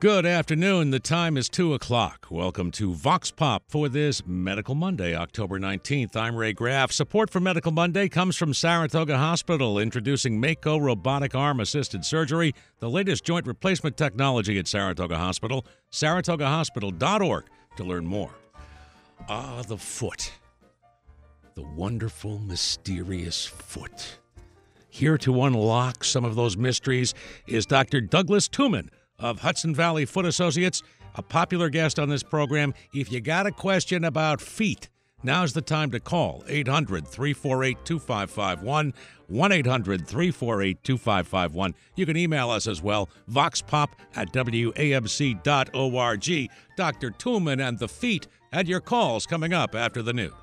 Good afternoon. The time is 2 o'clock. Welcome to Vox Pop for this Medical Monday, October 19th. I'm Ray Graff. Support for Medical Monday comes from Saratoga Hospital, introducing Mako robotic arm-assisted surgery, the latest joint replacement technology at Saratoga Hospital, saratogahospital.org to learn more. The foot. The wonderful, mysterious foot. Here to unlock some of those mysteries is Dr. Douglas Tuman of Hudson Valley Foot Associates, a popular guest on this program. If you got a question about feet, now's the time to call 800-348-2551, 1-800-348-2551. You can email us as well, voxpop@wamc.org. Dr. Tuman and the feet and your calls coming up after the news.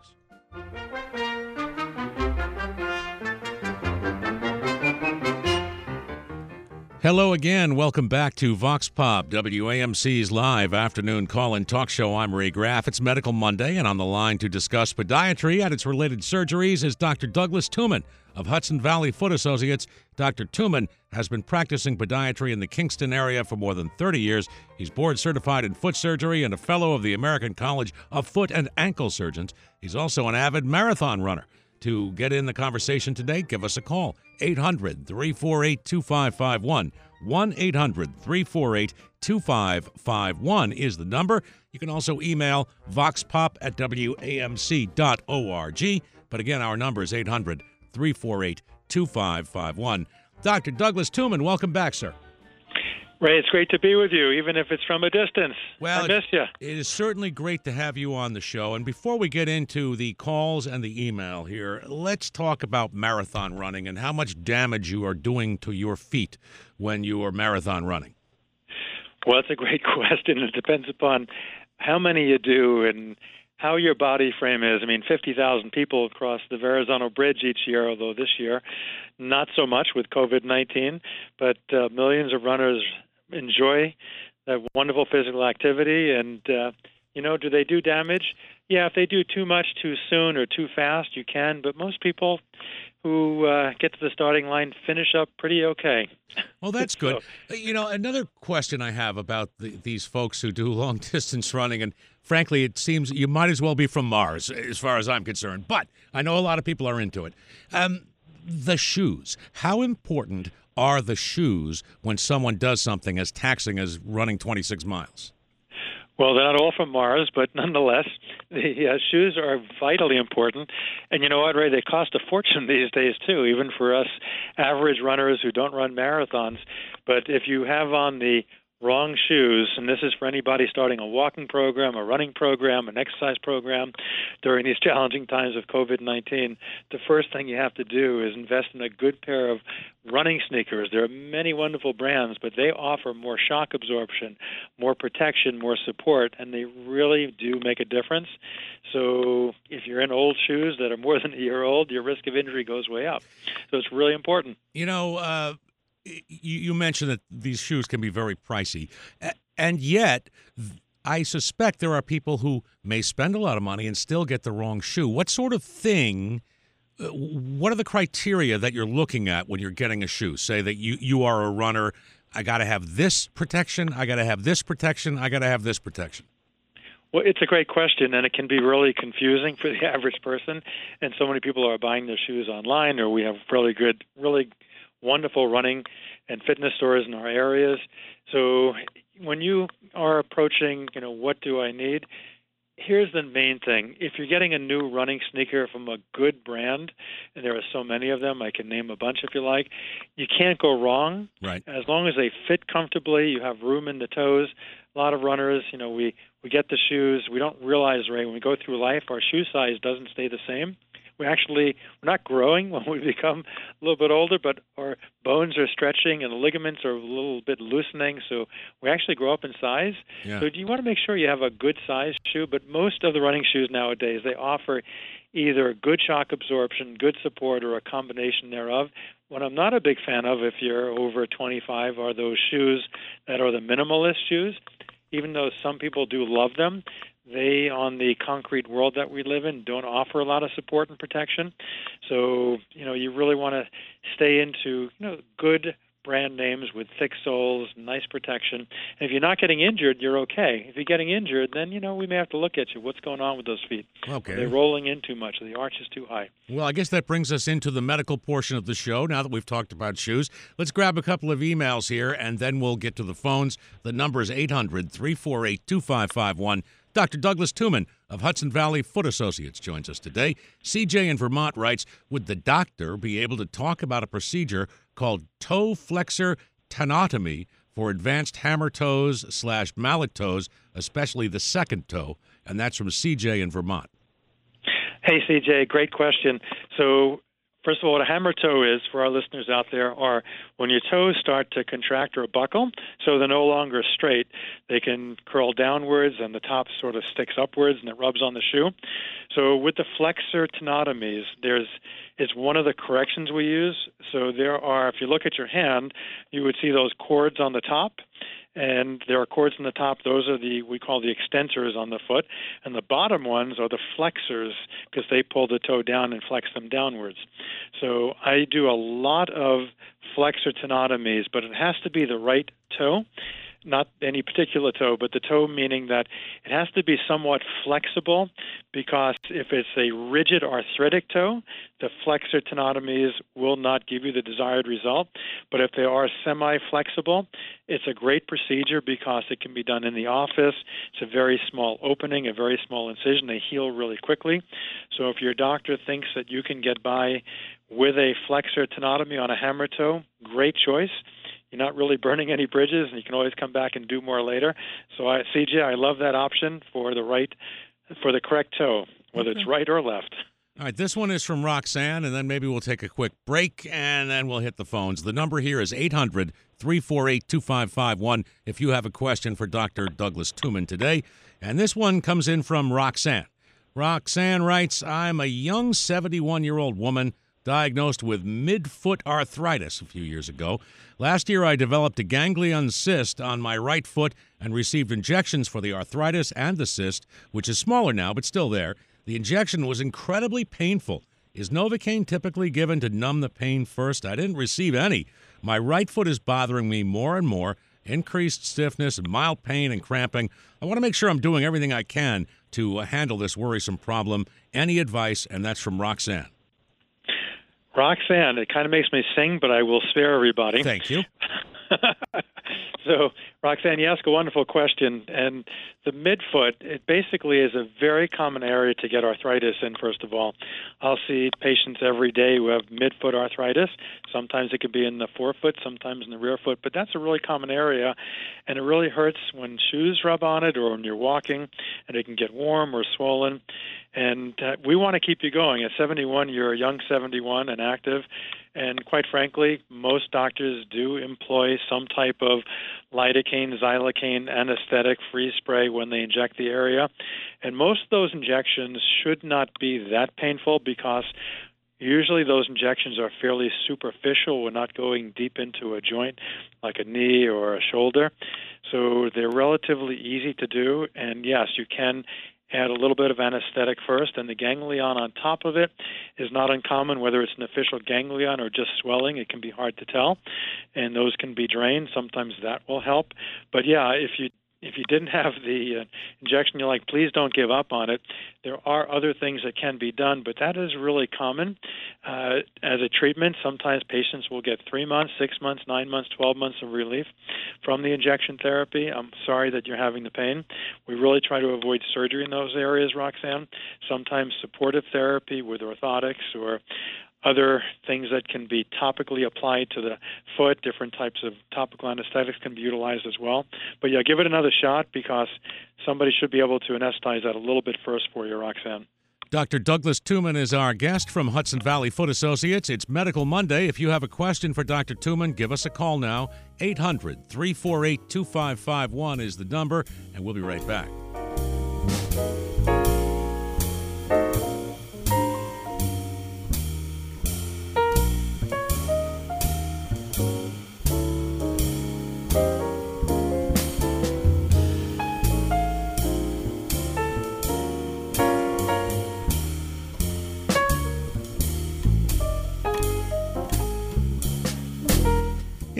Hello again. Welcome back to Vox Pop, WAMC's live afternoon call-in talk show. I'm Ray Graff. It's Medical Monday, and on the line to discuss podiatry and its related surgeries is Dr. Douglas Tuman of Hudson Valley Foot Associates. Dr. Tuman has been practicing podiatry in the Kingston area for more than 30 years. He's board certified in foot surgery and a fellow of the American College of Foot and Ankle Surgeons. He's also an avid marathon runner. To get in the conversation today, give us a call, 800-348-2551. 1-800-348-2551 is the number. You can also email voxpop@wamc.org. But again, our number is 800-348-2551. Dr. Douglas Tuman, welcome back, sir. Ray, it's great to be with you, even if it's from a distance. Well, I miss you. It is certainly great to have you on the show. And before we get into the calls and the email here, let's talk about marathon running and how much damage you are doing to your feet when you are marathon running. Well, it's a great question. It depends upon how many you do and how your body frame is. I mean, 50,000 people cross the Verrazano Bridge each year, although this year not so much with COVID-19, but millions of runners enjoy that wonderful physical activity. And, do they do damage? Yeah, if they do too much too soon or too fast, you can. But most people who get to the starting line finish up pretty okay. Well, that's good. Another question I have about these folks who do long-distance running, and frankly, it seems you might as well be from Mars as far as I'm concerned. But I know a lot of people are into it. The shoes. How important are the shoes when someone does something as taxing as running 26 miles? Well, they're not all from Mars, but nonetheless, the shoes are vitally important. And you know what, Ray? They cost a fortune these days, too, even for us average runners who don't run marathons. But if you have on the wrong shoes, and this is for anybody starting a walking program, a running program, an exercise program during these challenging times of COVID-19, the first thing you have to do is invest in a good pair of running sneakers. There are many wonderful brands, but they offer more shock absorption, more protection, more support, and they really do make a difference. So if you're in old shoes that are more than a year old, your risk of injury goes way up. So it's really important. You mentioned that these shoes can be very pricey, and yet I suspect there are people who may spend a lot of money and still get the wrong shoe. What sort of thing, what are the criteria that you're looking at when you're getting a shoe? Say that you are a runner, I got to have this protection, I got to have this protection, I got to have this protection. Well, it's a great question, and it can be really confusing for the average person, and so many people are buying their shoes online, or we have really good, really wonderful running and fitness stores in our areas. So when you are approaching, what do I need? Here's the main thing. If you're getting a new running sneaker from a good brand, and there are so many of them, I can name a bunch if you like, you can't go wrong. Right. As long as they fit comfortably, you have room in the toes. A lot of runners, we get the shoes. We don't realize, Ray, when we go through life, our shoe size doesn't stay the same. We're not growing when we become a little bit older, but our bones are stretching and the ligaments are a little bit loosening, so we actually grow up in size. Yeah. So you want to make sure you have a good size shoe, but most of the running shoes nowadays, they offer either good shock absorption, good support, or a combination thereof. What I'm not a big fan of, if you're over 25, are those shoes that are the minimalist shoes. Even though some people do love them, they, on the concrete world that we live in, don't offer a lot of support and protection. So, you really want to stay into, good brand names with thick soles, nice protection. And if you're not getting injured, you're okay. If you're getting injured, then, we may have to look at you. What's going on with those feet? Okay. Are they rolling in too much? Are the arch is too high? Well, I guess that brings us into the medical portion of the show. Now that we've talked about shoes, let's grab a couple of emails here, and then we'll get to the phones. The number is 800-348-2551. Dr. Douglas Tuman of Hudson Valley Foot Associates joins us today. CJ in Vermont writes, would the doctor be able to talk about a procedure called toe flexor tenotomy for advanced hammer toes / mallet toes, especially the second toe? And that's from CJ in Vermont. Hey, CJ, great question. So, first of all, what a hammer toe is, for our listeners out there, are when your toes start to contract or buckle, so they're no longer straight. They can curl downwards, and the top sort of sticks upwards, and it rubs on the shoe. So with the flexor tenotomies, it's one of the corrections we use. So there are, if you look at your hand, you would see those cords on the top. And there are cords on the top. Those are we call the extensors on the foot. And the bottom ones are the flexors, because they pull the toe down and flex them downwards. So I do a lot of flexor tenotomies, but it has to be the right toe. Not any particular toe, but the toe meaning that it has to be somewhat flexible, because if it's a rigid arthritic toe, the flexor tenotomies will not give you the desired result. But if they are semi-flexible, it's a great procedure because it can be done in the office. It's a very small opening, a very small incision. They heal really quickly. So if your doctor thinks that you can get by with a flexor tenotomy on a hammer toe, great choice. You're not really burning any bridges, and you can always come back and do more later. So, CJ, I love that option for the correct toe, whether it's right or left. All right, this one is from Roxanne, and then maybe we'll take a quick break, and then we'll hit the phones. The number here is 800-348-2551 if you have a question for Dr. Douglas Tuman today. And this one comes in from Roxanne. Roxanne writes, I'm a young 71-year-old woman diagnosed with midfoot arthritis a few years ago. Last year, I developed a ganglion cyst on my right foot and received injections for the arthritis and the cyst, which is smaller now, but still there. The injection was incredibly painful. Is Novocaine typically given to numb the pain first? I didn't receive any. My right foot is bothering me more and more, increased stiffness, mild pain, and cramping. I want to make sure I'm doing everything I can to handle this worrisome problem. Any advice? And that's from Roxanne. Roxanne, it kind of makes me sing, but I will spare everybody. Thank you. So, Roxanne, you ask a wonderful question. And the midfoot, it basically is a very common area to get arthritis in, first of all. I'll see patients every day who have midfoot arthritis. Sometimes it could be in the forefoot, sometimes in the rear foot, but that's a really common area. And it really hurts when shoes rub on it or when you're walking, and it can get warm or swollen. And we want to keep you going. At 71, you're a young 71 and active. And quite frankly, most doctors do employ some type of lidocaine, xylocaine, anesthetic, freeze spray when they inject the area. And most of those injections should not be that painful because usually those injections are fairly superficial. We're not going deep into a joint like a knee or a shoulder. So they're relatively easy to do. And yes, you can add a little bit of anesthetic first, and the ganglion on top of it is not uncommon, whether it's an official ganglion or just swelling. It can be hard to tell, and those can be drained. Sometimes that will help. But yeah, if you didn't have the injection, you're like, please don't give up on it. There are other things that can be done, but that is really common as a treatment. Sometimes patients will get 3 months, 6 months, 9 months, 12 months of relief from the injection therapy. I'm sorry that you're having the pain. We really try to avoid surgery in those areas, Roxanne. Sometimes supportive therapy with orthotics or other things that can be topically applied to the foot, different types of topical anesthetics can be utilized as well. But yeah, give it another shot because somebody should be able to anesthetize that a little bit first for you, Roxanne. Dr. Douglas Tuman is our guest from Hudson Valley Foot Associates. It's Medical Monday. If you have a question for Dr. Tuman, give us a call now. 800-348-2551 is the number, and we'll be right back.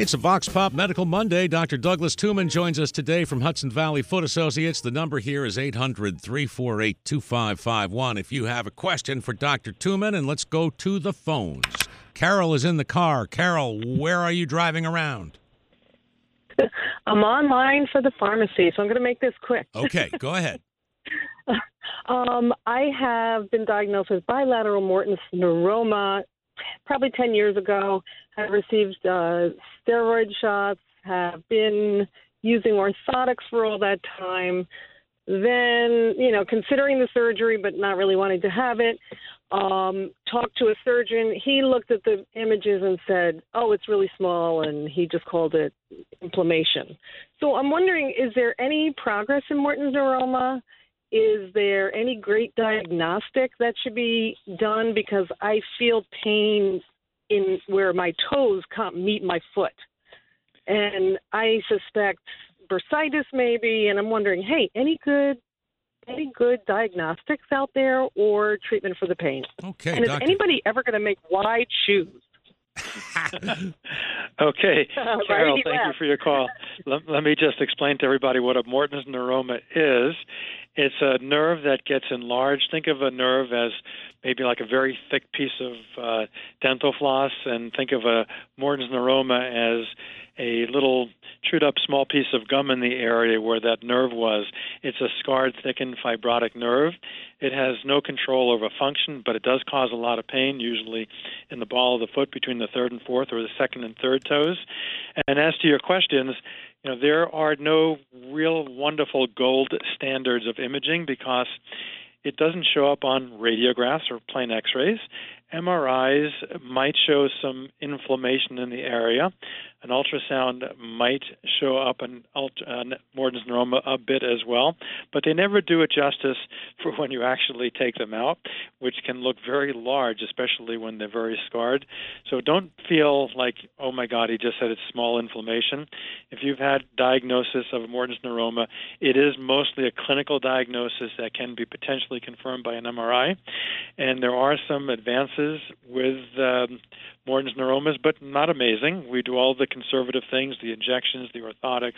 It's a Vox Pop Medical Monday. Dr. Douglas Tuman joins us today from Hudson Valley Foot Associates. The number here is 800-348-2551 if you have a question for Dr. Tuman, and let's go to the phones. Carol is in the car. Carol, where are you driving around? I'm online for the pharmacy, so I'm going to make this quick. Okay, go ahead. I have been diagnosed with bilateral Morton's neuroma probably 10 years ago. I've received steroid shots, have been using orthotics for all that time. Then, considering the surgery but not really wanting to have it, talked to a surgeon. He looked at the images and said, oh, it's really small, and he just called it inflammation. So I'm wondering, is there any progress in Morton's neuroma? Is there any great diagnostic that should be done? Because I feel pain in where my toes can't meet my foot. And I suspect bursitis maybe, and I'm wondering, hey, any good diagnostics out there or treatment for the pain? Okay, and is anybody ever going to make wide shoes? Okay, Carol, thank you for your call. Let me just explain to everybody what a Morton's neuroma is. It's a nerve that gets enlarged. Think of a nerve as maybe like a very thick piece of dental floss, and think of a Morton's neuroma as a little chewed up small piece of gum in the area where that nerve was. It's a scarred, thickened, fibrotic nerve. It has no control over function, but it does cause a lot of pain, usually in the ball of the foot between the third and fourth or the second and third toes. And as to your questions, there are no real wonderful gold standards of imaging because it doesn't show up on radiographs or plain x-rays. MRIs might show some inflammation in the area. An ultrasound might show up an Morton's neuroma a bit as well, but they never do it justice for when you actually take them out, which can look very large, especially when they're very scarred. So don't feel like, oh my God, he just said it's small inflammation. If you've had diagnosis of a Morton's neuroma, it is mostly a clinical diagnosis that can be potentially confirmed by an MRI, and there are some advances with Morton's neuromas, but not amazing. We do all the conservative things, the injections, the orthotics,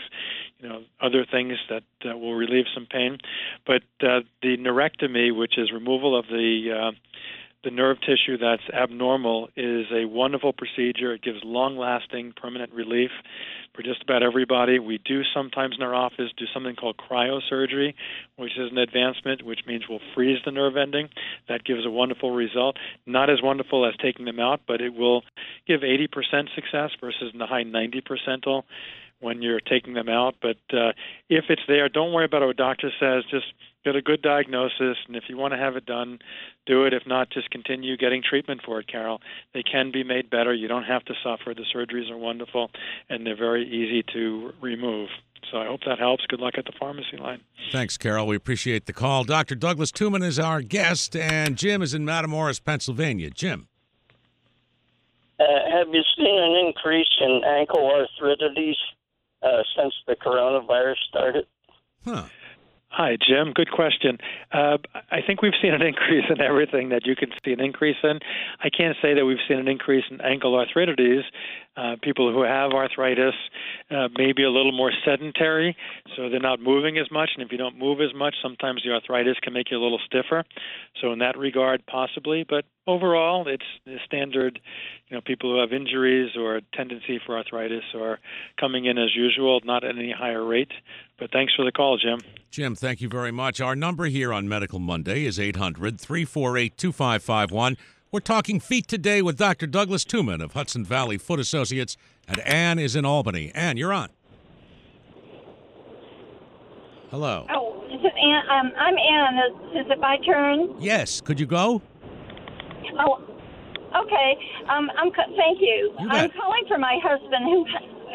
other things that will relieve some pain. But the neurectomy, which is removal of the nerve tissue that's abnormal, is a wonderful procedure. It gives long-lasting, permanent relief for just about everybody. We do sometimes in our office do something called cryosurgery, which is an advancement, which means we'll freeze the nerve ending. That gives a wonderful result. Not as wonderful as taking them out, but it will give 80% success versus in the high 90 percentile when you're taking them out. But if it's there, don't worry about what a doctor says. Just get a good diagnosis, and if you want to have it done, do it. If not, just continue getting treatment for it, Carol. They can be made better. You don't have to suffer. The surgeries are wonderful, and they're very easy to remove. So I hope that helps. Good luck at the pharmacy line. Thanks, Carol. We appreciate the call. Dr. Douglas Tuman is our guest, and Jim is in Matamoros, Pennsylvania. Jim. Have you seen an increase in ankle arthritis since the coronavirus started? Huh. Hi, Jim. Good question. I think we've seen an increase in everything that you can see an increase in. I can't say that we've seen an increase in ankle arthritis. People who have arthritis may be a little more sedentary, so they're not moving as much. And if you don't move as much, sometimes the arthritis can make you a little stiffer. So in that regard, possibly. But overall, it's the standard. People who have injuries or a tendency for arthritis are coming in as usual, not at any higher rate. But thanks for the call, Jim. Jim, thank you very much. Our number here on Medical Monday is 800-348-2551. We're talking feet today with Dr. Douglas Tuman of Hudson Valley Foot Associates, and Ann is in Albany. Ann, you're on. Hello. Oh, is it Ann? I'm Ann. Is it my turn? Yes. Could you go? Oh, okay. Thank you. You bet. I'm calling for my husband who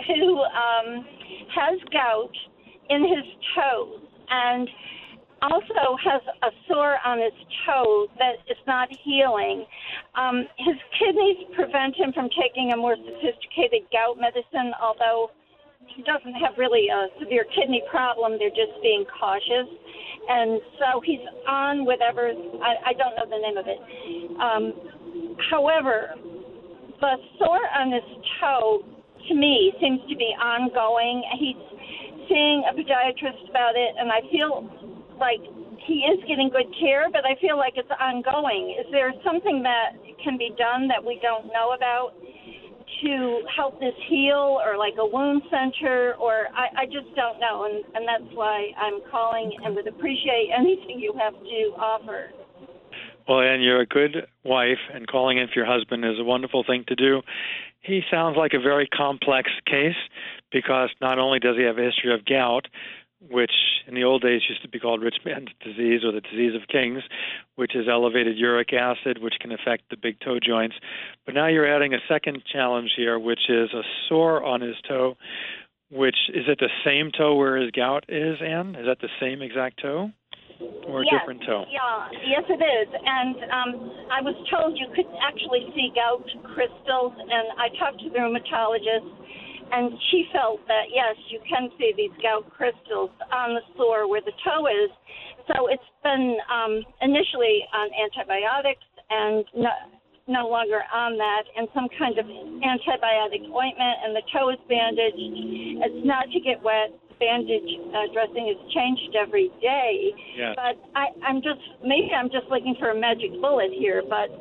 has gout in his toes and also has a sore on his toe that is not healing. His kidneys prevent him from taking a more sophisticated gout medicine, although he doesn't have really a severe kidney problem. They're just being cautious. And so he's on whatever, I don't know the name of it. However, the sore on his toe to me, seems to be ongoing. He's seeing a podiatrist about it, and I feel like he is getting good care, but I feel like it's ongoing. Is there something that can be done that we don't know about to help this heal, or like a wound center, or I just don't know, and that's why I'm calling and would appreciate anything you have to offer. Well, Ann, you're a good wife, and calling in for your husband is a wonderful thing to do. He sounds like a very complex case because not only does he have a history of gout, which in the old days used to be called rich man's disease or the disease of kings, which is elevated uric acid, which can affect the big toe joints. But now you're adding a second challenge here, which is a sore on his toe, which is it the same toe where his gout is, Ann? Is that the same exact toe? Or a different toe? Yes, it is. And I was told you could actually see gout crystals, and I talked to the rheumatologist, and she felt that, yes, you can see these gout crystals on the sore where the toe is. So it's been initially on antibiotics and no longer on that, and some kind of antibiotic ointment, and the toe is bandaged. It's not to get wet. Bandage dressing is changed every day. Yeah. But I'm just looking for a magic bullet here, but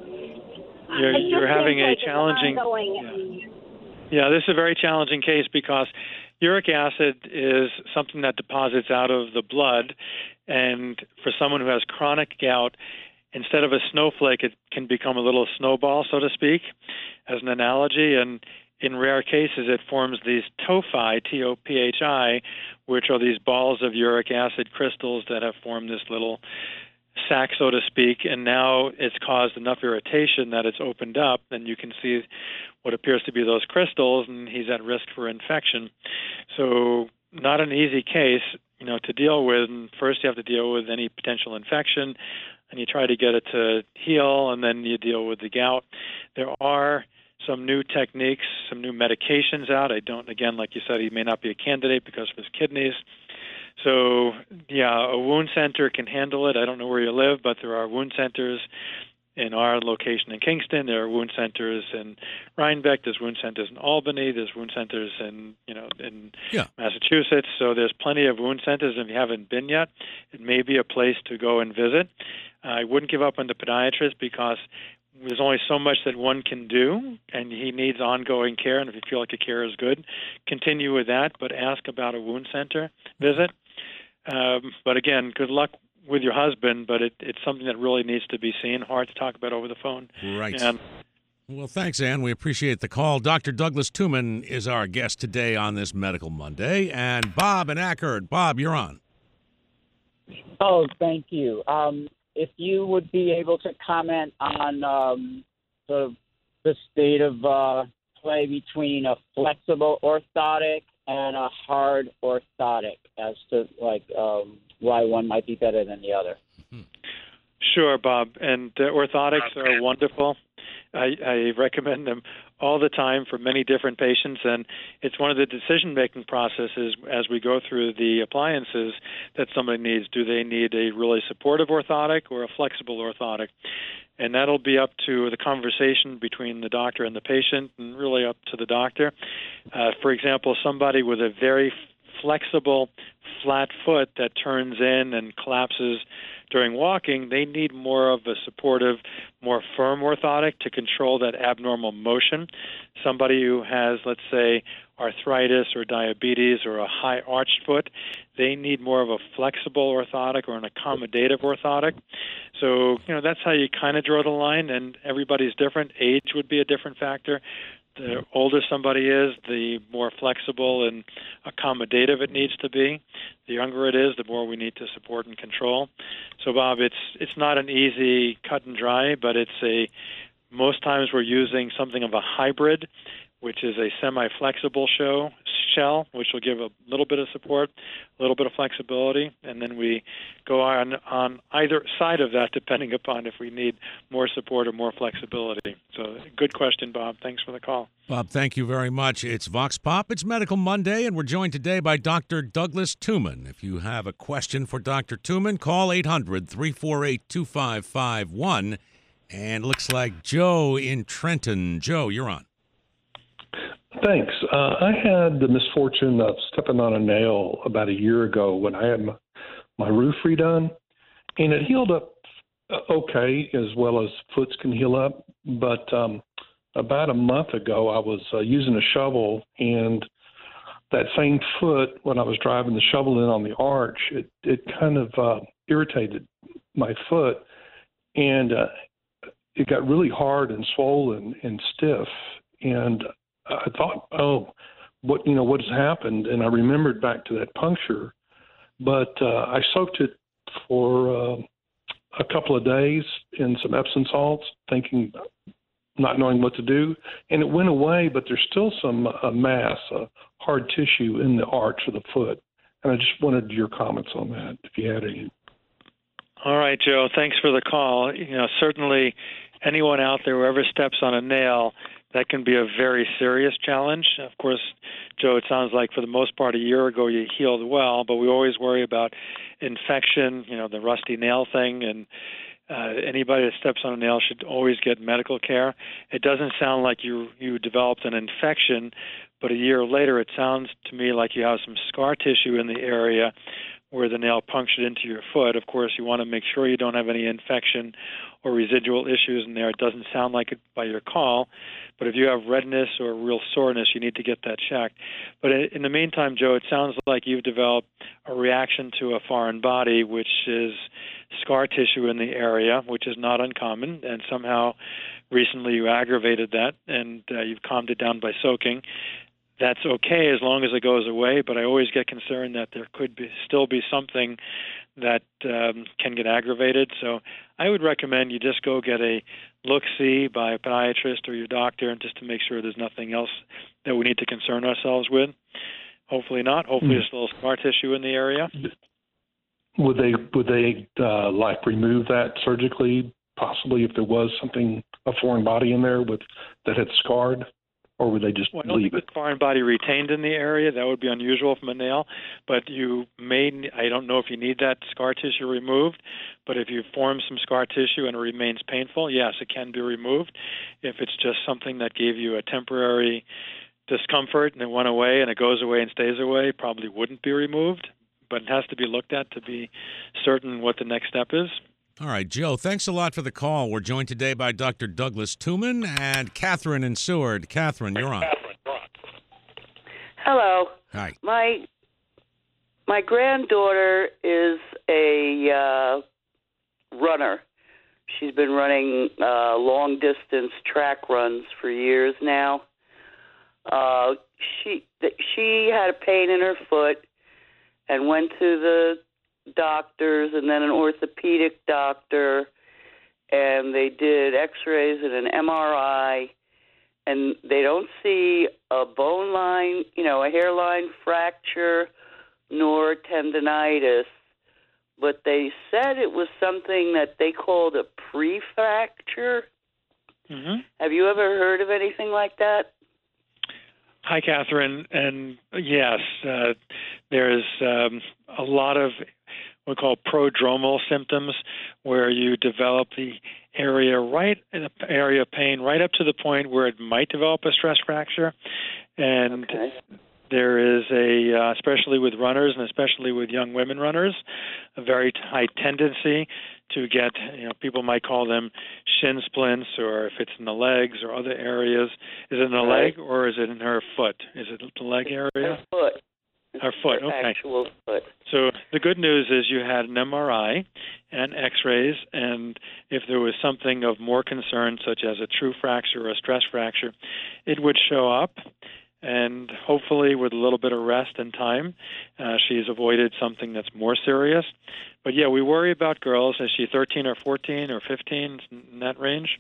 you're having a challenging. Yeah, this is a very challenging case because uric acid is something that deposits out of the blood, and for someone who has chronic gout, instead of a snowflake, it can become a little snowball, so to speak, as an analogy, and in rare cases, it forms these tophi, T-O-P-H-I, which are these balls of uric acid crystals that have formed this little sac, so to speak, and now it's caused enough irritation that it's opened up, and you can see what appears to be those crystals, and he's at risk for infection. So not an easy case, to deal with. And first you have to deal with any potential infection, and you try to get it to heal, and then you deal with the gout. There are some new techniques, some new medications out. Again, like you said, he may not be a candidate because of his kidneys. So, yeah, a wound center can handle it. I don't know where you live, but there are wound centers in our location in Kingston. There are wound centers in Rhinebeck. There's wound centers in Albany. There's wound centers in Massachusetts. So there's plenty of wound centers. If you haven't been yet, it may be a place to go and visit. I wouldn't give up on the podiatrist because there's only so much that one can do, and he needs ongoing care. And if you feel like the care is good, continue with that, but ask about a wound center visit. But again, good luck with your husband, but it's something that really needs to be seen, hard to talk about over the phone. Right. Well, thanks, Ann. We appreciate the call. Dr. Douglas Tuman is our guest today on this Medical Monday. And Bob in Ackerd. Bob, you're on. Oh, thank you. If you would be able to comment on sort of the state of play between a flexible orthotic and a hard orthotic as to why one might be better than the other. Sure, Bob. And orthotics are wonderful. I recommend them all the time for many different patients, and it's one of the decision-making processes as we go through the appliances that somebody needs. Do they need a really supportive orthotic or a flexible orthotic? And that'll be up to the conversation between the doctor and the patient, and really up to the doctor. For example, somebody with a very flexible, flat foot that turns in and collapses during walking, they need more of a supportive, more firm orthotic to control that abnormal motion. Somebody who has, let's say, arthritis or diabetes or a high arched foot, they need more of a flexible orthotic or an accommodative orthotic. So, that's how you kind of draw the line, and everybody's different. Age would be a different factor. The older somebody is, the more flexible and accommodative it needs to be. The younger it is, the more we need to support and control. So, Bob, it's not an easy cut and dry, but most times we're using something of a hybrid, which is a semi-flexible shell, which will give a little bit of support, a little bit of flexibility, and then we go on either side of that depending upon if we need more support or more flexibility. So good question, Bob. Thanks for the call. Bob, thank you very much. It's Vox Pop. It's Medical Monday, and we're joined today by Dr. Douglas Tuman. If you have a question for Dr. Tuman, call 800-348-2551. And looks like Joe in Trenton. Joe, you're on. Thanks. I had the misfortune of stepping on a nail about a year ago when I had my roof redone, and it healed up okay, as well as foots can heal up. But about a month ago, I was using a shovel, and that same foot, when I was driving the shovel in on the arch, it kind of irritated my foot, and it got really hard and swollen and stiff. And I thought, what has happened? And I remembered back to that puncture, but I soaked it for a couple of days in some Epsom salts, not knowing what to do, and it went away. But there's still some mass, hard tissue in the arch of the foot, and I just wanted your comments on that, if you had any. All right, Joe. Thanks for the call. Certainly, anyone out there who ever steps on a nail, that can be a very serious challenge. Of course, Joe, it sounds like for the most part a year ago you healed well, but we always worry about infection, the rusty nail thing, and anybody that steps on a nail should always get medical care. It doesn't sound like you developed an infection, but a year later it sounds to me like you have some scar tissue in the area where the nail punctured into your foot. Of course, you want to make sure you don't have any infection or residual issues in there. It doesn't sound like it by your call, but if you have redness or real soreness, you need to get that checked. But in the meantime, Joe, it sounds like you've developed a reaction to a foreign body, which is scar tissue in the area, which is not uncommon, and somehow recently you aggravated that, and you've calmed it down by soaking. That's okay as long as it goes away, but I always get concerned that there could still be something that can get aggravated. So I would recommend you just go get a look-see by a podiatrist or your doctor, and just to make sure there's nothing else that we need to concern ourselves with. Hopefully not. Hopefully there's still scar tissue in the area. Would they remove that surgically, possibly, if there was a foreign body in there that had scarred? Or would they just leave it? The foreign body retained in the area, that would be unusual from a nail. But I don't know if you need that scar tissue removed, but if you form some scar tissue and it remains painful, yes, it can be removed. If it's just something that gave you a temporary discomfort and it went away and it goes away and stays away, probably wouldn't be removed. But it has to be looked at to be certain what the next step is. All right, Joe, thanks a lot for the call. We're joined today by Dr. Douglas Tuman and Catherine in Seward. Catherine, you're on. Hello. Hi. My granddaughter is a runner. She's been running long-distance track runs for years now. She had a pain in her foot and went to the doctors and then an orthopedic doctor, and they did x-rays and an MRI, and they don't see a bone line, a hairline fracture nor tendinitis, but they said it was something that they called a pre-fracture. Mm-hmm. Have you ever heard of anything like that? Hi, Catherine. And yes, there's a lot of what we call prodromal symptoms, where you develop the area of pain right up to the point where it might develop a stress fracture. And there is especially with runners and especially with young women runners, a very high tendency to get, people might call them shin splints, or if it's in the legs or other areas. Is it in the leg or is it in her foot? Is it the leg area? Her foot. Her foot, okay. Actual foot. So the good news is you had an MRI and x-rays, and if there was something of more concern, such as a true fracture or a stress fracture, it would show up. And hopefully with a little bit of rest and time, she's avoided something that's more serious. But, yeah, we worry about girls. Is she 13 or 14 or 15, in that range?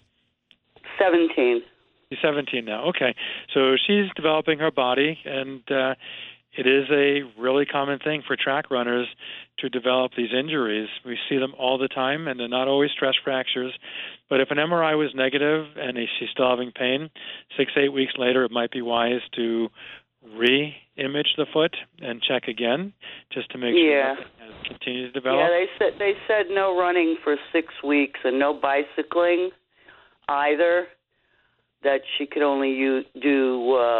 17. She's 17 now. Okay. So she's developing her body, and it is a really common thing for track runners to develop these injuries. We see them all the time, and they're not always stress fractures. But if an MRI was negative and she's still having pain, 6-8 weeks later, it might be wise to re-image the foot and check again, just to make sure that it has continued to develop. Yeah, they said no running for 6 weeks and no bicycling either, that she could only do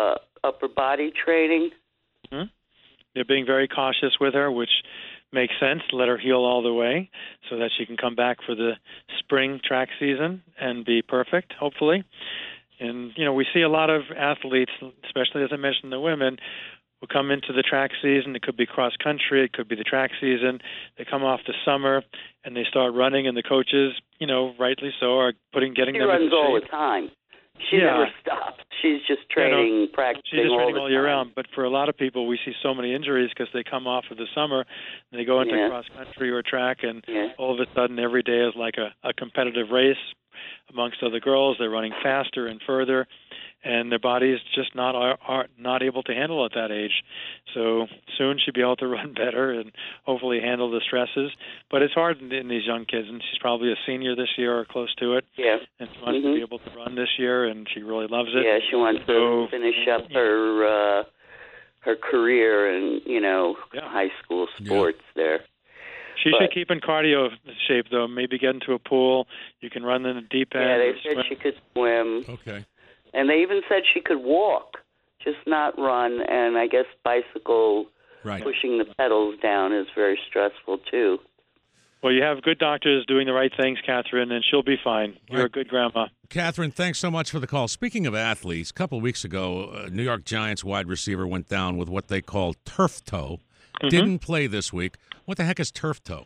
upper body training. Hmm? They're being very cautious with her, which makes sense. Let her heal all the way so that she can come back for the spring track season and be perfect, hopefully. And, we see a lot of athletes, especially as I mentioned, the women, who come into the track season. It could be cross country. It could be the track season. They come off the summer and they start running, and the coaches, rightly so, are getting them in shape. She runs all the time. She never stops. She's just training, practicing she's just training all year time. round. But for a lot of people, we see so many injuries because they come off of the summer and they go into cross country or track, and all of a sudden every day is like a competitive race amongst other girls. They're running faster and further, and their body is just are not able to handle at that age. So soon she'll be able to run better and hopefully handle the stresses. But it's hard in these young kids, and she's probably a senior this year or close to it. Yeah. And she wants to be able to run this year, and she really loves it. Yeah, she wants to finish up her career in, high school sports there. She should keep in cardio shape, though. Maybe get into a pool. You can run in the deep end. Yeah, they said she could swim. Okay. And they even said she could walk, just not run. And I guess bicycle, pushing the pedals down is very stressful, too. Well, you have good doctors doing the right things, Catherine, and she'll be fine. You're a good grandma. Catherine, thanks so much for the call. Speaking of athletes, a couple of weeks ago, New York Giants wide receiver went down with what they call turf toe. Didn't play this week. What the heck is turf toe?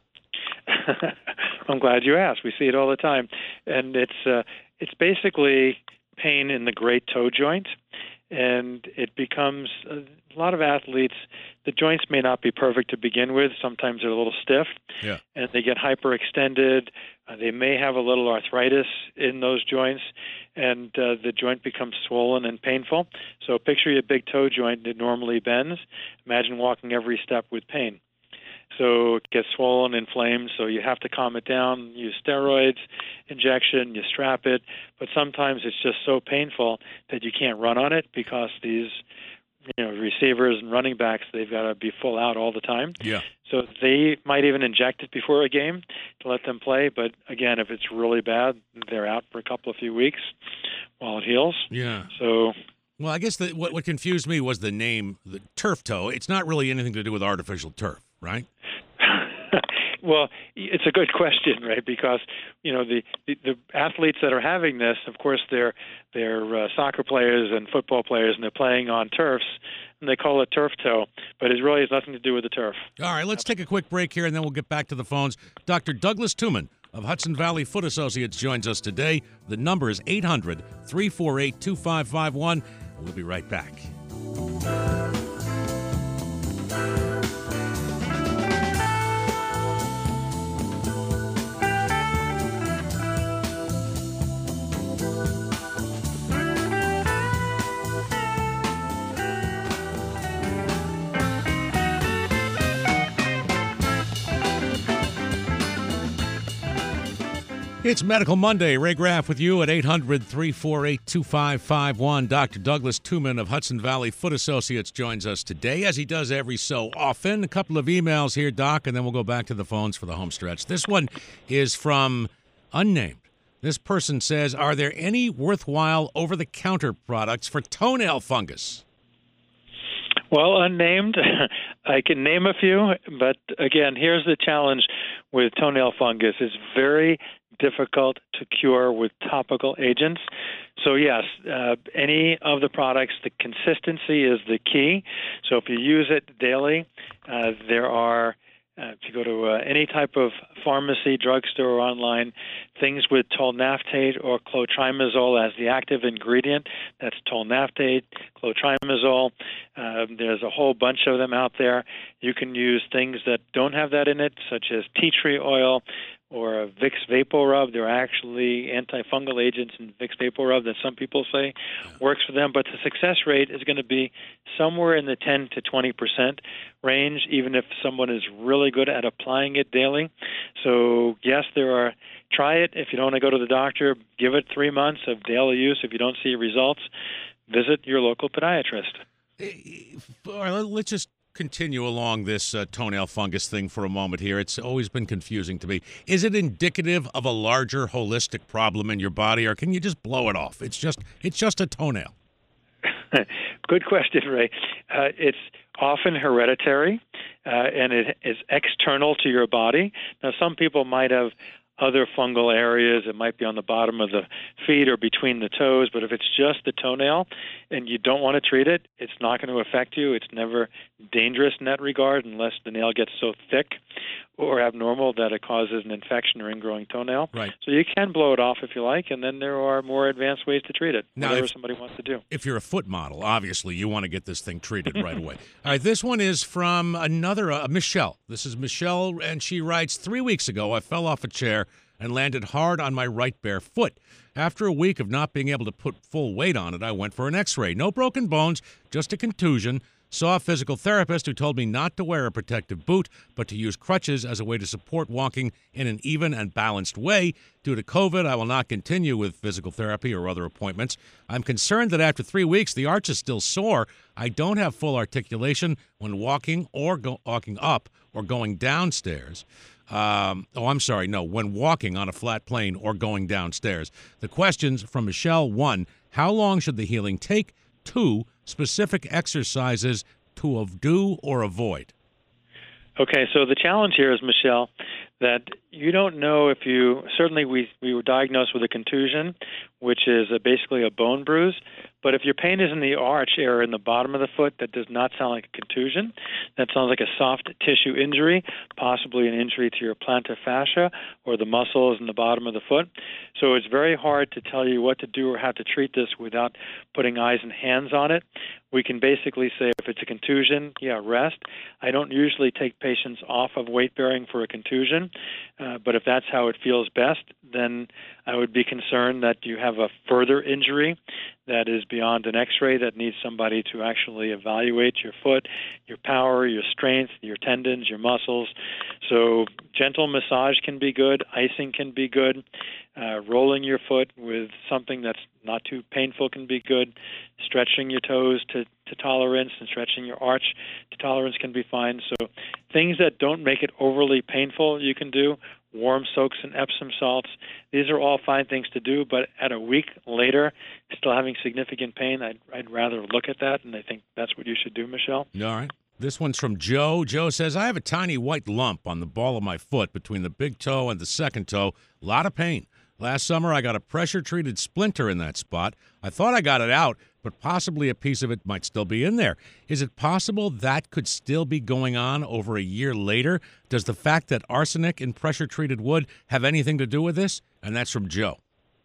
I'm glad you asked. We see it all the time. And it's basically pain in the great toe joint, and it becomes a lot of athletes, the joints may not be perfect to begin with. Sometimes they're a little stiff, and they get hyperextended. They may have a little arthritis in those joints, and the joint becomes swollen and painful. So picture your big toe joint that normally bends. Imagine walking every step with pain. So it gets swollen, inflamed, so you have to calm it down, use steroids, injection, you strap it. But sometimes it's just so painful that you can't run on it because these receivers and running backs, they've got to be full out all the time. Yeah. So they might even inject it before a game to let them play. But again, if it's really bad, they're out for a few weeks while it heals. Yeah. So... Well, I guess what confused me was the name, the turf toe. It's not really anything to do with artificial turf, right? Well, it's a good question, right? Because the athletes that are having this, of course, they're soccer players and football players, and they're playing on turfs, and they call it turf toe. But it really has nothing to do with the turf. All right, let's take a quick break here, and then we'll get back to the phones. Dr. Douglas Tuman of Hudson Valley Foot Associates joins us today. The number is 800-348-2551. We'll be right back. It's Medical Monday. Ray Graff with you at 800-348-2551. Dr. Douglas Tuman of Hudson Valley Foot Associates joins us today, as he does every so often. A couple of emails here, Doc, and then we'll go back to the phones for the home stretch. This one is from Unnamed. This person says, are there any worthwhile over-the-counter products for toenail fungus? Well, unnamed, I can name a few, but again, here's the challenge with toenail fungus. It's very difficult to cure with topical agents. So yes, any of the products, the consistency is the key. So if you use it daily, there are, if you go to any type of pharmacy, drugstore, or online, things with tolnaftate or clotrimazole as the active ingredient. That's tolnaftate, clotrimazole. There's a whole bunch of them out there. You can use things that don't have that in it, such as tea tree oil, or a Vicks VapoRub. There are actually antifungal agents in Vicks VapoRub that some people say works for them, but the success rate is going to be somewhere in the 10 to 20% range, even if someone is really good at applying it daily. So yes, try it. If you don't want to go to the doctor, give it 3 months of daily use. If you don't see results, visit your local podiatrist. All right, let's just continue along this toenail fungus thing for a moment here. It's always been confusing to me. Is it indicative of a larger holistic problem in your body, or can you just blow it off? It's just a toenail. Good question, Ray. It's often hereditary, and it is external to your body. Now, some people might have other fungal areas. It might be on the bottom of the feet or between the toes, but if it's just the toenail and you don't want to treat it, it's not going to affect you. It's never dangerous in that regard unless the nail gets so thick or abnormal that it causes an infection or ingrowing toenail. Right. So you can blow it off if you like, and then there are more advanced ways to treat it, now, whatever somebody wants to do. If you're a foot model, obviously you want to get this thing treated right away. All right, this one is from another, Michelle. This is Michelle, and she writes, 3 weeks ago, I fell off a chair and landed hard on my right bare foot. After a week of not being able to put full weight on it, I went for an x-ray. No broken bones, just a contusion. Saw a physical therapist who told me not to wear a protective boot, but to use crutches as a way to support walking in an even and balanced way. Due to COVID, I will not continue with physical therapy or other appointments. I'm concerned that after 3 weeks, the arch is still sore. I don't have full articulation when walking or walking up or going downstairs. When walking on a flat plane or going downstairs. The questions from Michelle: 1, how long should the healing take? 2, specific exercises to do or avoid. Okay, so the challenge here is, Michelle, that you don't know if you, certainly we were diagnosed with a contusion, which is basically a bone bruise, but if your pain is in the arch area in the bottom of the foot, that does not sound like a contusion. That sounds like a soft tissue injury, possibly an injury to your plantar fascia or the muscles in the bottom of the foot. So it's very hard to tell you what to do or how to treat this without putting eyes and hands on it. We can basically say if it's a contusion, rest. I don't usually take patients off of weight-bearing for a contusion, but if that's how it feels best, then I would be concerned that you have a further injury that is beyond an x-ray that needs somebody to actually evaluate your foot, your power, your strength, your tendons, your muscles. So gentle massage can be good. Icing can be good. Rolling your foot with something that's not too painful can be good. Stretching your toes to tolerance and stretching your arch to tolerance can be fine. So things that don't make it overly painful you can do. Warm soaks in Epsom salts. These are all fine things to do, but at a week later, still having significant pain, I'd rather look at that, and I think that's what you should do, Michelle. All right. This one's from Joe. Joe says, I have a tiny white lump on the ball of my foot between the big toe and the second toe. A lot of pain. Last summer, I got a pressure-treated splinter in that spot. I thought I got it out, but possibly a piece of it might still be in there. Is it possible that could still be going on over a year later? Does the fact that arsenic in pressure-treated wood have anything to do with this? And that's from Joe.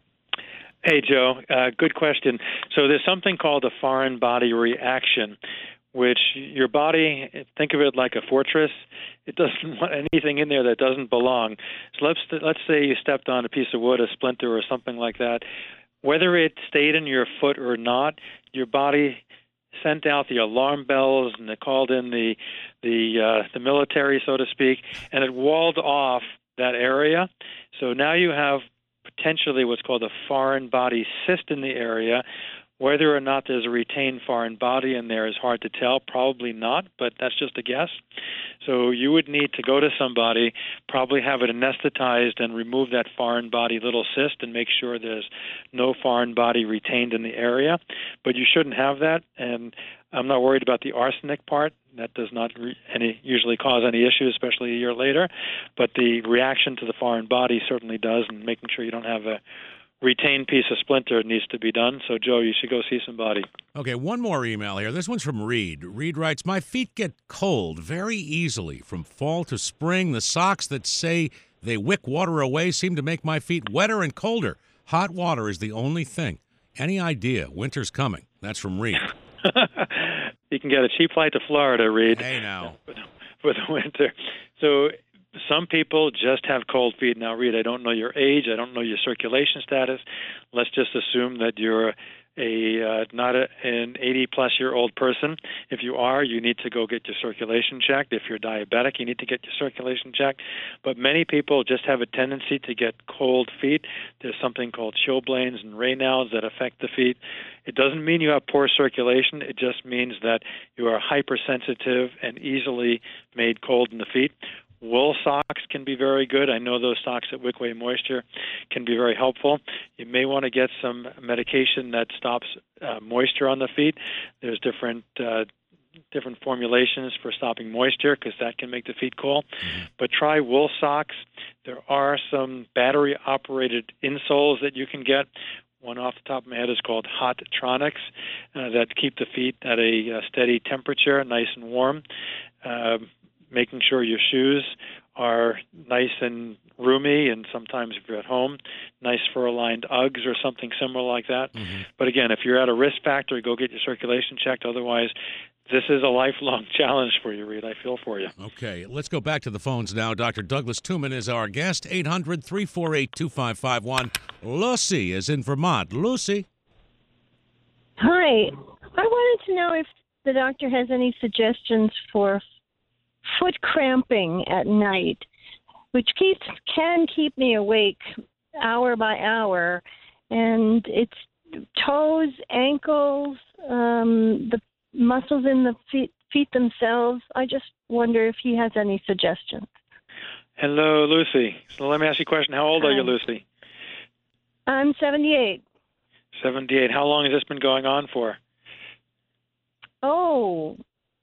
Hey, Joe. Good question. So there's something called a foreign body reaction, which your body, think of it like a fortress. It doesn't want anything in there that doesn't belong. So let's say you stepped on a piece of wood, a splinter or something like that. Whether it stayed in your foot or not, your body sent out the alarm bells and it called in the military, so to speak, and it walled off that area. So now you have potentially what's called a foreign body cyst in the area. Whether or not there's a retained foreign body in there is hard to tell. Probably not, but that's just a guess. So you would need to go to somebody, probably have it anesthetized and remove that foreign body little cyst and make sure there's no foreign body retained in the area. But you shouldn't have that, and I'm not worried about the arsenic part. That does not usually cause any issues, especially a year later. But the reaction to the foreign body certainly does, and making sure you don't have a retained piece of splinter needs to be done. So, Joe, you should go see somebody. Okay, one more email here. This one's from Reed. Reed writes, my feet get cold very easily from fall to spring. The socks that say they wick water away seem to make my feet wetter and colder. Hot water is the only thing. Any idea? Winter's coming. That's from Reed. You can get a cheap flight to Florida, Reed. Hey, now. For the winter. So some people just have cold feet. Now, Reed, I don't know your age. I don't know your circulation status. Let's just assume that you're not an 80-plus-year-old person. If you are, you need to go get your circulation checked. If you're diabetic, you need to get your circulation checked. But many people just have a tendency to get cold feet. There's something called chilblains and Raynaud's that affect the feet. It doesn't mean you have poor circulation. It just means that you are hypersensitive and easily made cold in the feet. Wool socks can be very good. I know those socks at Wickway Moisture can be very helpful. You may want to get some medication that stops moisture on the feet. There's different formulations for stopping moisture because that can make the feet cool. But try wool socks. There are some battery-operated insoles that you can get. One off the top of my head is called Hot Tronics that keep the feet at a steady temperature, nice and warm. Making sure your shoes are nice and roomy, and sometimes if you're at home, nice fur-lined Uggs or something similar like that. But again, if you're at a risk factor, go get your circulation checked. Otherwise, this is a lifelong challenge for you, Reed. I feel for you. Okay, let's go back to the phones now. Dr. Douglas Tuman is our guest. 800-348-2551. Lucy is in Vermont. Lucy. Hi. I wanted to know if the doctor has any suggestions for foot cramping at night, which can keep me awake hour by hour, and it's toes, ankles, the muscles in the feet themselves. I just wonder if he has any suggestions. Hello, Lucy. So let me ask you a question. How old are you, Lucy? I'm 78. 78. How long has this been going on for? Oh,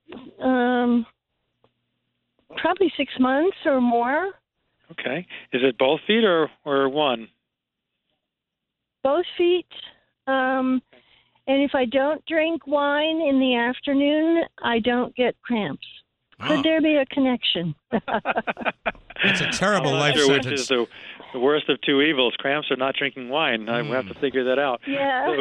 probably 6 months or more. Okay. Is it both feet or one? Both feet. And if I don't drink wine in the afternoon, I don't get cramps. Could there be a connection? That's a terrible life sentence. sentence. Which is the worst of two evils, cramps or not drinking wine. I have to figure that out. Yeah.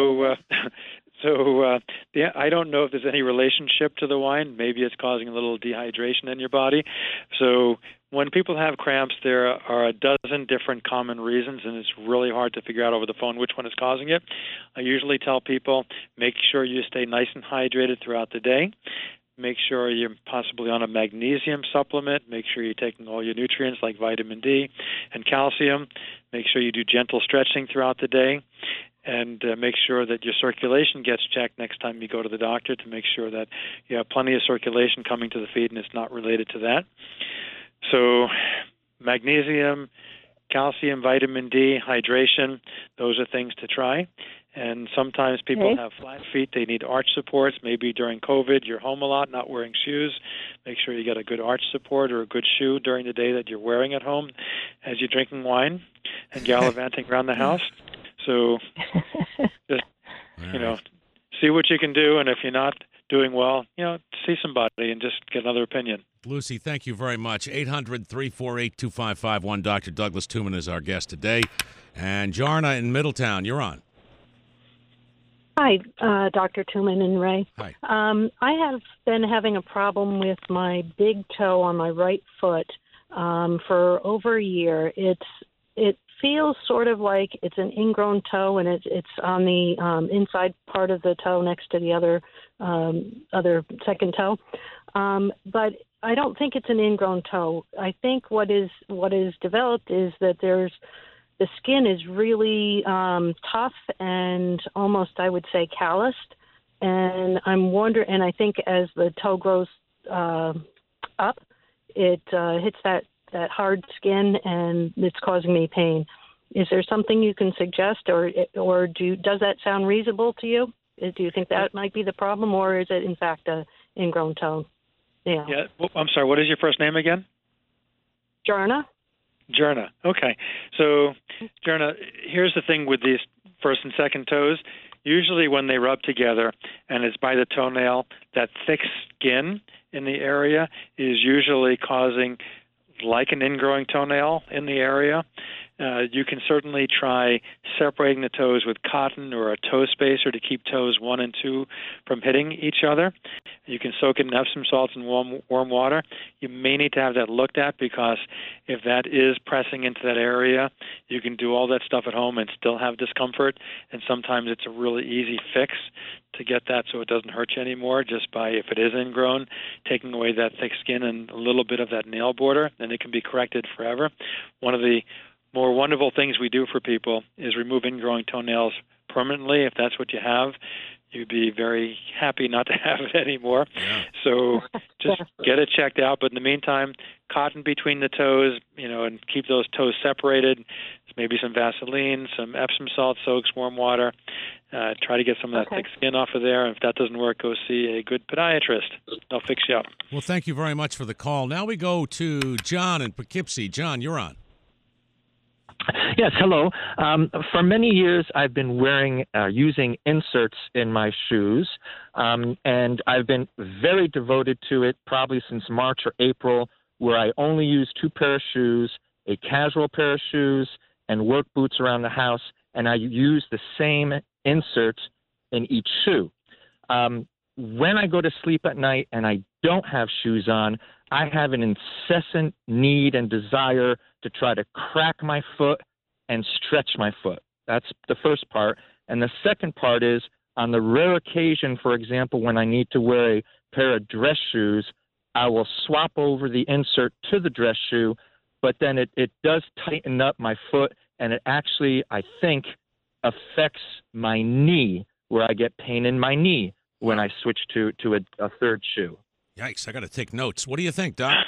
So I don't know if there's any relationship to the wine. Maybe it's causing a little dehydration in your body. So when people have cramps, there are a dozen different common reasons, and it's really hard to figure out over the phone which one is causing it. I usually tell people, make sure you stay nice and hydrated throughout the day. Make sure you're possibly on a magnesium supplement. Make sure you're taking all your nutrients like vitamin D and calcium. Make sure you do gentle stretching throughout the day. And make sure that your circulation gets checked next time you go to the doctor to make sure that you have plenty of circulation coming to the feet and it's not related to that. So magnesium, calcium, vitamin D, hydration, those are things to try. And sometimes people have flat feet. They need arch supports. Maybe during COVID, you're home a lot, not wearing shoes. Make sure you get a good arch support or a good shoe during the day that you're wearing at home as you're drinking wine and gallivanting around the house. So just, see what you can do. And if you're not doing well, see somebody and just get another opinion. Lucy, thank you very much. 800-348-2551. Dr. Douglas Tuman is our guest today. And Jarna in Middletown, you're on. Hi, Dr. Tuman and Ray. Hi. I have been having a problem with my big toe on my right foot for over a year. It feels sort of like it's an ingrown toe, and it's on the inside part of the toe next to the other second toe. But I don't think it's an ingrown toe. I think what is developed is that the skin is really tough and almost, I would say, calloused. And I'm wondering, and I think as the toe grows up, it hits that hard skin, and it's causing me pain. Is there something you can suggest, or does that sound reasonable to you? Do you think that might be the problem, or is it in fact a ingrown toe? Yeah. Well, I'm sorry. What is your first name again? Jarna. Jarna. Okay. So, Jarna, here's the thing with these first and second toes. Usually when they rub together and it's by the toenail, that thick skin in the area is usually causing like an ingrowing toenail in the area. You can certainly try separating the toes with cotton or a toe spacer to keep toes 1 and 2 from hitting each other. You can soak it in Epsom salts and warm water. You may need to have that looked at, because if that is pressing into that area, you can do all that stuff at home and still have discomfort. And sometimes it's a really easy fix to get that so it doesn't hurt you anymore, just by, if it is ingrown, taking away that thick skin and a little bit of that nail border, and it can be corrected forever. One of the more wonderful things we do for people is remove ingrowing toenails permanently, if that's what you have. you'd be very happy not to have it anymore. Yeah. So just get it checked out. But in the meantime, cotton between the toes, and keep those toes separated. Maybe some Vaseline, some Epsom salt soaks, warm water. Try to get some of that thick skin off of there. If that doesn't work, go see a good podiatrist. They'll fix you up. Well, thank you very much for the call. Now we go to John in Poughkeepsie. John, you're on. Yes, hello. For many years, I've been using inserts in my shoes, and I've been very devoted to it probably since March or April, where I only use 2 pair of shoes, a casual pair of shoes, and work boots around the house, and I use the same insert in each shoe. When I go to sleep at night and I don't have shoes on, I have an incessant need and desire to try to crack my foot and stretch my foot. That's the first part. And the second part is, on the rare occasion, for example, when I need to wear a pair of dress shoes, I will swap over the insert to the dress shoe, but then it does tighten up my foot, and it actually, I think, affects my knee, where I get pain in my knee when I switch to a third shoe. Yikes, I got to take notes. What do you think, Doc?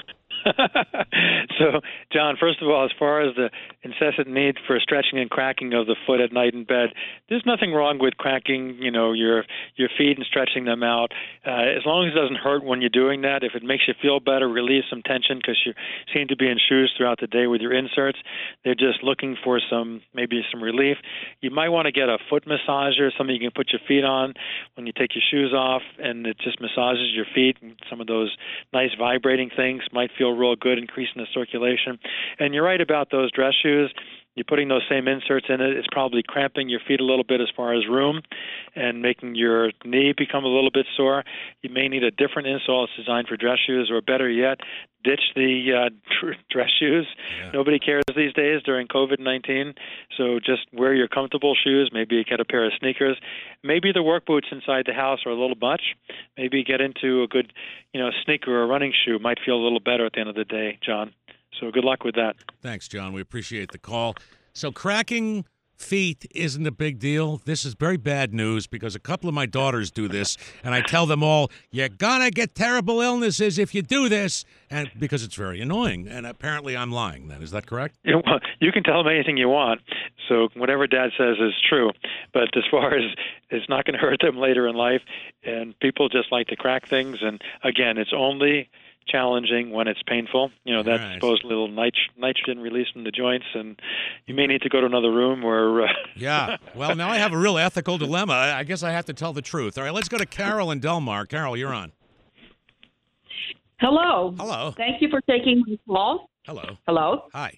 So, John, first of all, as far as the incessant need for stretching and cracking of the foot at night in bed, there's nothing wrong with cracking, your feet and stretching them out, as long as it doesn't hurt when you're doing that. If it makes you feel better, relieve some tension, because you seem to be in shoes throughout the day with your inserts. They're just looking for maybe some relief. You might want to get a foot massager, something you can put your feet on when you take your shoes off, and it just massages your feet. Some of those nice vibrating things might feel real good, increasing the circulation. And you're right about those dress shoes. You're putting those same inserts in it. It's probably cramping your feet a little bit as far as room and making your knee become a little bit sore. You may need a different insole that's designed for dress shoes, or better yet, ditch the dress shoes. Yeah. Nobody cares these days during COVID-19, so just wear your comfortable shoes. Maybe get a pair of sneakers. Maybe the work boots inside the house are a little much. Maybe get into a good, sneaker or running shoe. Might feel a little better at the end of the day, John. So good luck with that. Thanks, John. We appreciate the call. So cracking feet isn't a big deal. This is very bad news, because a couple of my daughters do this, and I tell them all, you're going to get terrible illnesses if you do this, and because it's very annoying. And apparently I'm lying then. Is that correct? Well, you can tell them anything you want. So whatever Dad says is true. But as far as it's not going to hurt them later in life, and people just like to crack things. And again, it's only challenging when it's painful. That's supposed little nitrogen released in the joints, and you may need to go to another room where... Yeah. Well, now I have a real ethical dilemma. I guess I have to tell the truth. All right, let's go to Carol in Delmar. Carol, you're on. Hello. Hello. Thank you for taking my call. Hello. Hello. Hi.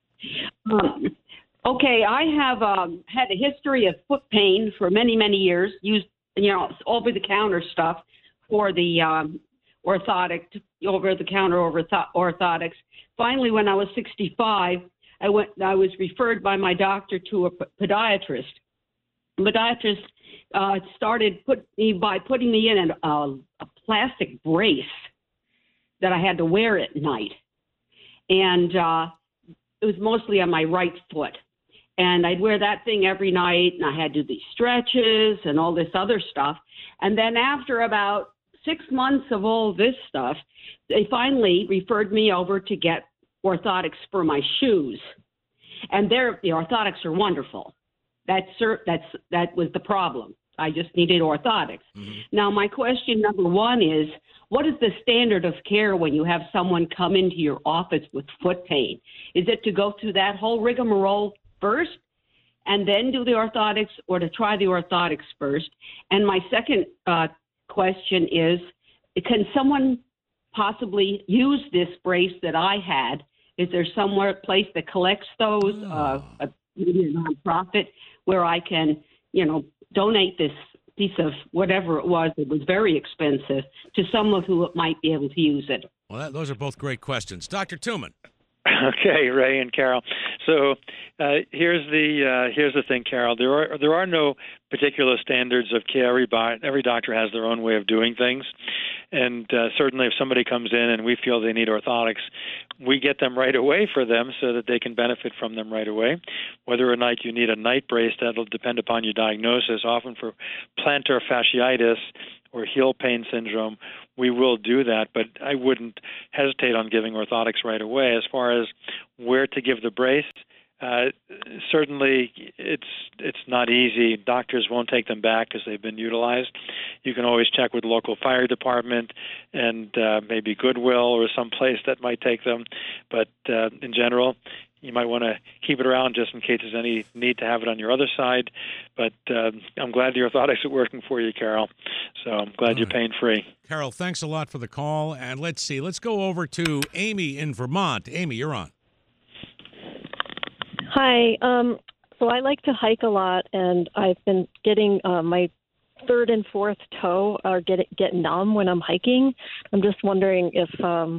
Okay, I have had a history of foot pain for many, many years, used, over-the-counter stuff for the over-the-counter orthotics. Finally, when I was 65, I was referred by my doctor to a podiatrist. The podiatrist started by putting me in a plastic brace that I had to wear at night. And it was mostly on my right foot. And I'd wear that thing every night, and I had to do these stretches and all this other stuff. And then after about 6 months of all this stuff, they finally referred me over to get orthotics for my shoes. And the orthotics are wonderful. That was the problem. I just needed orthotics. Mm-hmm. Now, my question number one is, what is the standard of care when you have someone come into your office with foot pain? Is it to go through that whole rigmarole first and then do the orthotics, or to try the orthotics first? And my second question is, can someone possibly use this brace that I had? Is there place that collects those, maybe a nonprofit, where I can, donate this piece of whatever it was that was very expensive to someone who might be able to use it? Well, those are both great questions. Dr. Tuman. Okay, Ray and Carol. So here's the thing, Carol. There are no particular standards of care. Every doctor has their own way of doing things, And certainly if somebody comes in and we feel they need orthotics, we get them right away for them so that they can benefit from them right away. Whether or not you need a night brace, that'll depend upon your diagnosis. Often for plantar fasciitis or heel pain syndrome, we will do that, but I wouldn't hesitate on giving orthotics right away. As far as where to give the brace, certainly it's not easy. Doctors won't take them back because they've been utilized. You can always check with local fire department and maybe Goodwill or some place that might take them. But in general, you might want to keep it around just in case there's any need to have it on your other side. But I'm glad the orthotics are working for you, Carol. So I'm glad you're pain-free. Carol, thanks a lot for the call. And let's see. Let's go over to Amy in Vermont. Amy, you're on. Hi. So I like to hike a lot, and I've been getting my third and fourth toe are get numb when I'm hiking. I'm just wondering if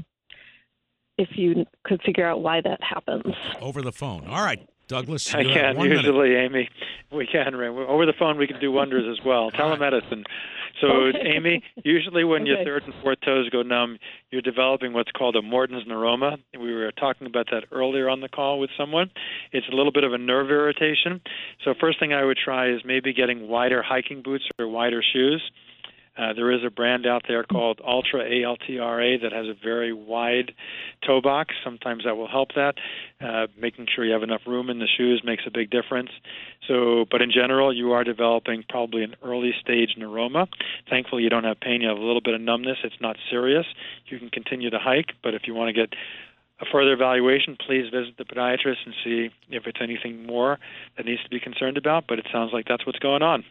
you could figure out why that happens. Over the phone. All right, Douglas. I can usually, Amy. We can. Over the phone, we can do wonders as well. Telemedicine. So, Okay. Amy, usually when your Okay. third and fourth toes go numb, you're developing what's called a Morton's neuroma. We were talking about that earlier on the call with someone. It's a little bit of a nerve irritation. So first thing I would try is maybe getting wider hiking boots or wider shoes. There is a brand out there called Ultra, ALTRA, that has a very wide toe box. Sometimes that will help that. Making sure you have enough room in the shoes makes a big difference. So, but in general, you are developing probably an early stage neuroma. Thankfully, you don't have pain. You have a little bit of numbness. It's not serious. You can continue to hike, but if you want to get a further evaluation, please visit the podiatrist and see if it's anything more that needs to be concerned about, but it sounds like that's what's going on.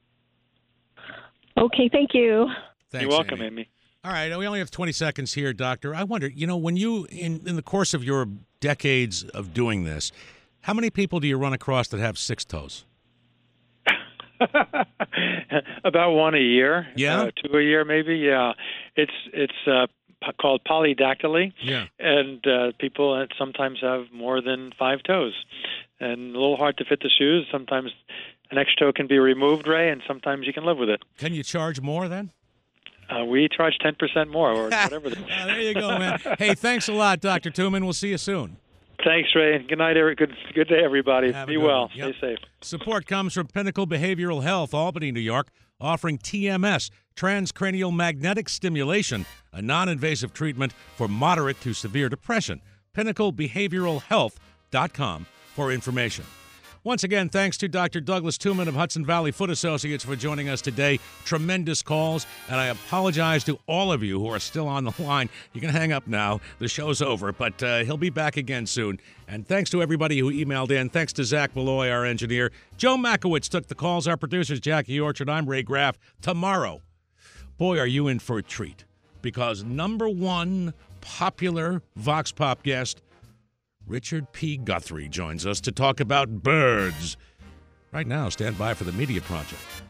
Okay, thank you. Thanks, You're welcome, Amy. All right, we only have 20 seconds here, Doctor. I wonder, when you, in the course of your decades of doing this, how many people do you run across that have 6 toes? About one a year. Yeah? 2 a year, maybe. Yeah. It's called polydactyly. Yeah. And people sometimes have more than 5 toes. And a little hard to fit the shoes. Sometimes an extra toe can be removed, Ray, and sometimes you can live with it. Can you charge more then? We charge 10% more or whatever. There you go, man. Hey, thanks a lot, Dr. Tuman. We'll see you soon. Thanks, Ray. Good night, Eric. Good day, everybody. Have a Be good well. one. Yep. Stay safe. Support comes from Pinnacle Behavioral Health, Albany, New York, offering TMS, transcranial magnetic stimulation, a non-invasive treatment for moderate to severe depression. PinnacleBehavioralHealth.com for information. Once again, thanks to Dr. Douglas Tuman of Hudson Valley Foot Associates for joining us today. Tremendous calls, and I apologize to all of you who are still on the line. You can hang up now. The show's over, but he'll be back again soon. And thanks to everybody who emailed in. Thanks to Zach Malloy, our engineer. Joe Makowitz took the calls. Our producers, Jackie Orchard. I'm Ray Graff. Tomorrow, boy, are you in for a treat, because number one popular Vox Pop guest, Richard P. Guthrie, joins us to talk about birds. Right now, stand by for the Media Project.